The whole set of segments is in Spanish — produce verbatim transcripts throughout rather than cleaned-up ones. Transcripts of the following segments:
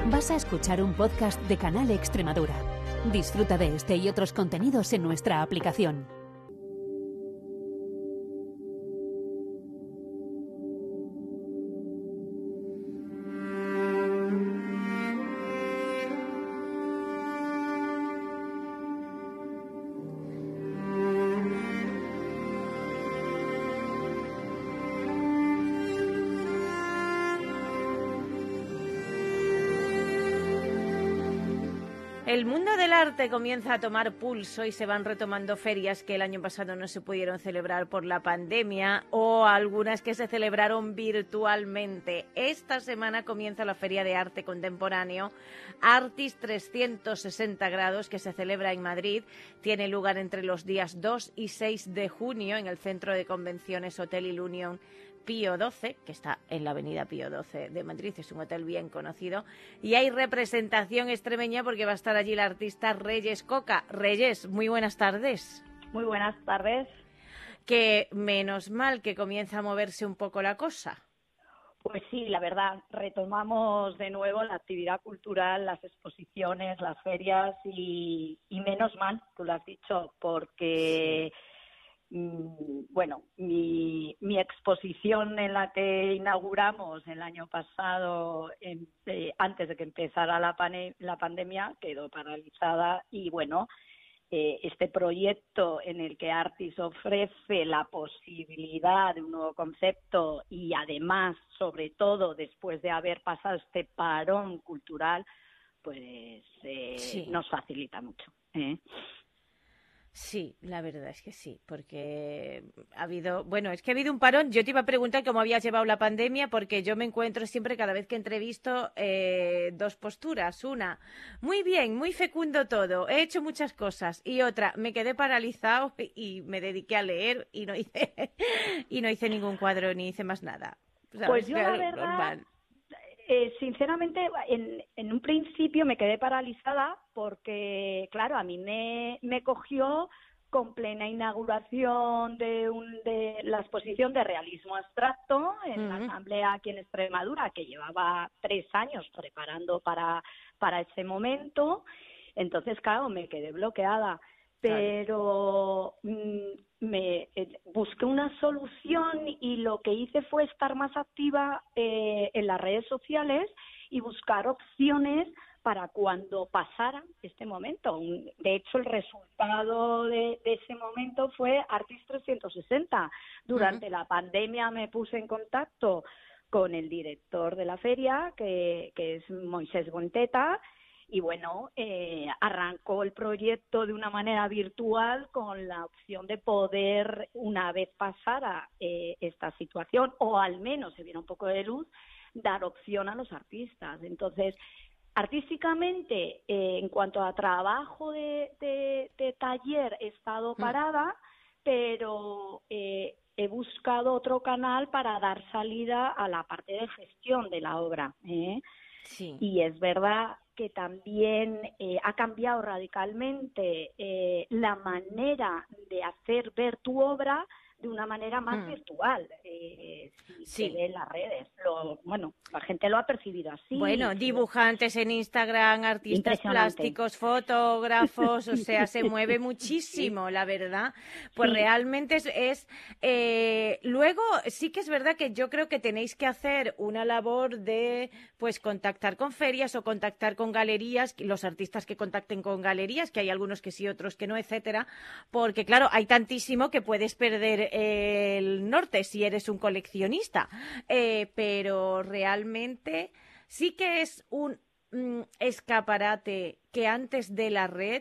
Vas a escuchar un podcast de Canal Extremadura. Disfruta de este y otros contenidos en nuestra aplicación. El mundo del arte comienza a tomar pulso y se van retomando ferias que el año pasado no se pudieron celebrar por la pandemia o algunas que se celebraron virtualmente. Esta semana comienza la Feria de Arte Contemporáneo Artis trescientos sesenta grados, que se celebra en Madrid. Tiene lugar entre los días dos y seis de junio en el Centro de Convenciones Hotel Ilunion Pío doce, que está en la avenida Pío doce de Madrid, es un hotel bien conocido, y hay representación extremeña porque va a estar allí la artista Reyes Coca. Reyes, muy buenas tardes. Muy buenas tardes. Que menos mal que comienza a moverse un poco la cosa. Pues sí, la verdad, retomamos de nuevo la actividad cultural, las exposiciones, las ferias y, y menos mal, tú lo has dicho, porque... Sí. Bueno, mi, mi exposición en la que inauguramos el año pasado, en, eh, antes de que empezara la, pane, la pandemia, quedó paralizada y bueno, eh, este proyecto en el que Artis ofrece la posibilidad de un nuevo concepto y además, sobre todo, después de haber pasado este parón cultural, pues eh, sí. nos facilita mucho, ¿eh? Sí, la verdad es que sí, porque ha habido, bueno, es que ha habido un parón. Yo te iba a preguntar cómo habías llevado la pandemia, porque yo me encuentro siempre, cada vez que entrevisto, eh, dos posturas. Una, muy bien, muy fecundo todo, he hecho muchas cosas. Y otra, me quedé paralizado y me dediqué a leer y no hice, y no hice ningún cuadro ni hice más nada. ¿Sabes? Pues yo, la verdad... Normal. Eh, sinceramente, en, en un principio me quedé paralizada porque, claro, a mí me, me cogió con plena inauguración de, un, de la exposición de realismo abstracto en uh-huh. la asamblea aquí en Extremadura, que llevaba tres años preparando para, para ese momento. Entonces, claro, me quedé bloqueada. Pero mm, me eh, busqué una solución y lo que hice fue estar más activa eh, en las redes sociales y buscar opciones para cuando pasara este momento. De hecho, el resultado de, de ese momento fue Artis trescientos sesenta. Durante uh-huh. la pandemia me puse en contacto con el director de la feria, que, que es Moisés Bonteta. Y bueno, eh, arrancó el proyecto de una manera virtual con la opción de poder, una vez pasara eh, esta situación, o al menos se viera un poco de luz, dar opción a los artistas. Entonces, artísticamente, eh, en cuanto a trabajo de, de, de taller, he estado parada, pero eh, he buscado otro canal para dar salida a la parte de gestión de la obra, ¿eh? Sí. Y es verdad que también eh, ha cambiado radicalmente eh, la manera de hacer ver tu obra de una manera más mm. virtual. Eh, si sí. se ve en las redes. Lo, bueno, la gente lo ha percibido así. Bueno, dibujantes en Instagram, artistas plásticos, fotógrafos, o sea, se mueve muchísimo, sí. la verdad. Pues sí. realmente es... es eh, luego, sí que es verdad que yo creo que tenéis que hacer una labor de, pues, contactar con ferias o contactar con galerías, los artistas que contacten con galerías, que hay algunos que sí, otros que no, etcétera, porque, claro, hay tantísimo que puedes perder el norte si eres un coleccionista, eh, pero realmente sí que es un mm, escaparate que antes de la red,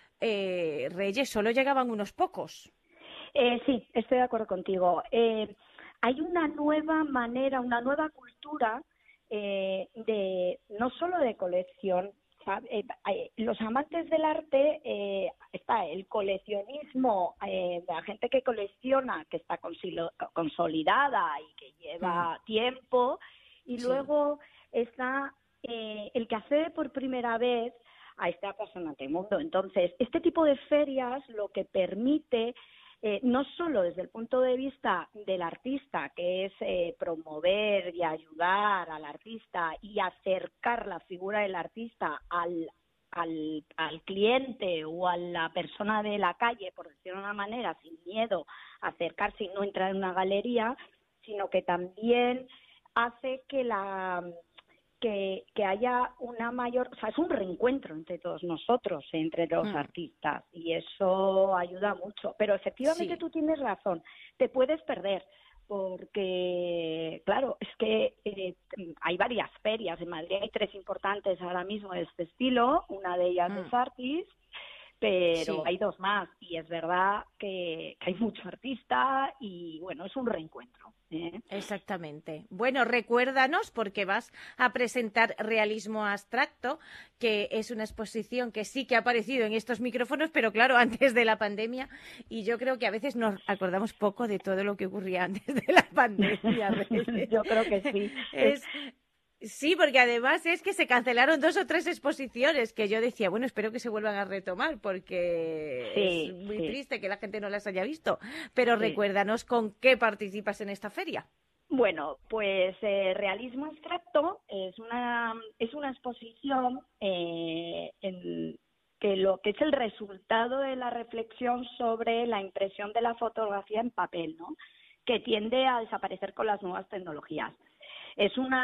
eh, Reyes, solo llegaban unos pocos. Eh, sí, estoy de acuerdo contigo. Eh, hay una nueva manera, una nueva cultura eh, de no solo de colección. Eh, eh, los amantes del arte, eh, está el coleccionismo, eh, la gente que colecciona, que está consolidada y que lleva mm. tiempo, y sí. luego está eh, el que accede por primera vez a este apasionante mundo. Entonces, este tipo de ferias lo que permite eh, no solo desde el punto de vista del artista, que es eh, promover y ayudar al artista y acercar la figura del artista al, al, al cliente o a la persona de la calle, por decirlo de una manera, sin miedo a acercarse y no entrar en una galería, sino que también hace que la... Que, que haya una mayor, o sea, es un reencuentro entre todos nosotros, entre los mm. artistas, y eso ayuda mucho. Pero efectivamente sí. Tú tienes razón, te puedes perder, porque, claro, es que eh, hay varias ferias, en Madrid hay tres importantes ahora mismo de este estilo, una de ellas mm. es Artis, pero sí. hay dos más, y es verdad que, que hay mucho artista, y bueno, es un reencuentro. ¿Eh? Exactamente. Bueno, recuérdanos, porque vas a presentar Realismo Abstracto, que es una exposición que sí que ha aparecido en estos micrófonos, pero claro, antes de la pandemia, y yo creo que a veces nos acordamos poco de todo lo que ocurría antes de la pandemia. Yo creo que sí. Es... Sí, porque además es que se cancelaron dos o tres exposiciones que yo decía, bueno, espero que se vuelvan a retomar porque sí, es muy sí. triste que la gente no las haya visto. Pero sí. recuérdanos con qué participas en esta feria. Bueno, pues eh, Realismo Abstracto es una es una exposición eh, en que lo que es el resultado de la reflexión sobre la impresión de la fotografía en papel, ¿no? Que tiende a desaparecer con las nuevas tecnologías. Es una,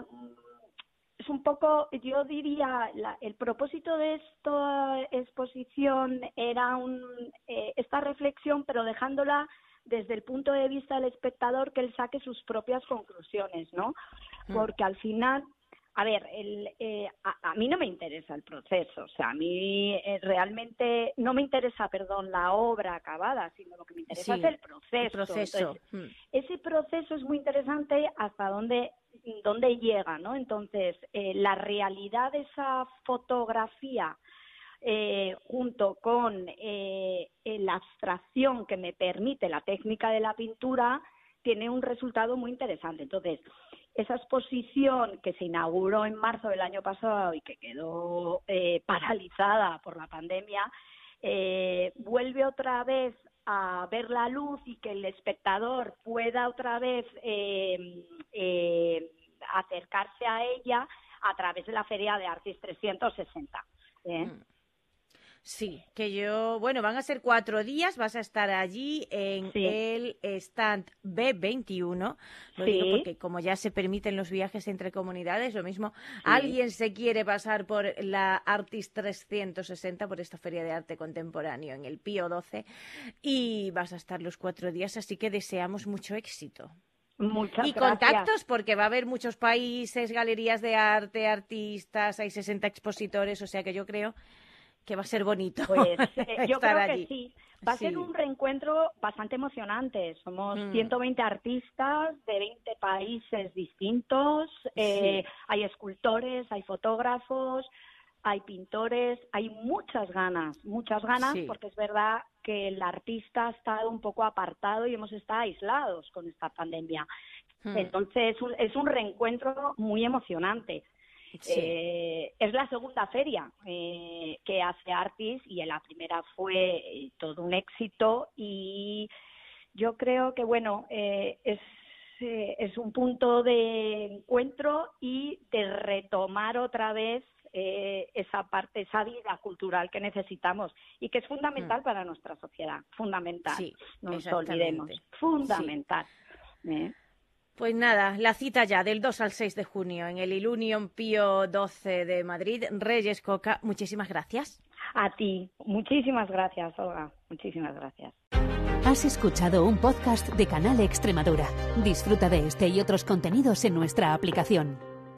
es un poco, yo diría, la, el propósito de esta exposición era un, eh, esta reflexión, pero dejándola desde el punto de vista del espectador, que él saque sus propias conclusiones, ¿no? Porque al final, a ver, el, eh, a, a mí no me interesa el proceso, o sea, a mí eh, realmente no me interesa, perdón, la obra acabada, sino lo que me interesa sí, es el proceso. El proceso. Entonces, mm. ese proceso es muy interesante hasta dónde, dónde llega, ¿no? Entonces, eh, la realidad de esa fotografía eh, junto con eh, la abstracción que me permite la técnica de la pintura tiene un resultado muy interesante. Entonces, esa exposición que se inauguró en marzo del año pasado y que quedó eh, paralizada por la pandemia, eh, vuelve otra vez a ver la luz y que el espectador pueda otra vez eh, eh, acercarse a ella a través de la Feria de Artis trescientos sesenta. ¿eh? Mm. Sí, que yo, bueno, van a ser cuatro días, vas a estar allí en sí. el stand B veintiuno, lo sí. digo porque como ya se permiten los viajes entre comunidades, lo mismo, sí. alguien se quiere pasar por la Artis trescientos sesenta, por esta Feria de Arte Contemporáneo en el Pío doce, y vas a estar los cuatro días, así que deseamos mucho éxito. Muchas y gracias. Contactos, porque va a haber muchos países, galerías de arte, artistas, hay sesenta expositores, o sea que yo creo que va a ser bonito. Pues eh, yo creo allí. que sí. Va a sí. ser un reencuentro bastante emocionante. Somos mm. ciento veinte artistas de veinte países distintos. Eh, sí. Hay escultores, hay fotógrafos, hay pintores. Hay muchas ganas, muchas ganas, sí. porque es verdad que el artista ha estado un poco apartado y hemos estado aislados con esta pandemia. Mm. Entonces es un, es un reencuentro muy emocionante. Sí. Eh, es la segunda feria eh, que hace Artis y la primera fue eh, todo un éxito y yo creo que bueno eh, es, eh, es un punto de encuentro y de retomar otra vez eh, esa parte, esa vida cultural que necesitamos y que es fundamental mm. para nuestra sociedad, fundamental, sí, no nos olvidemos, fundamental. Sí. ¿eh? Pues nada, la cita ya del dos al seis de junio en el Ilunion Pío doce de Madrid. Reyes Coca, muchísimas gracias. A ti, muchísimas gracias, Olga, muchísimas gracias. Has escuchado un podcast de Canal Extremadura. Disfruta de este y otros contenidos en nuestra aplicación.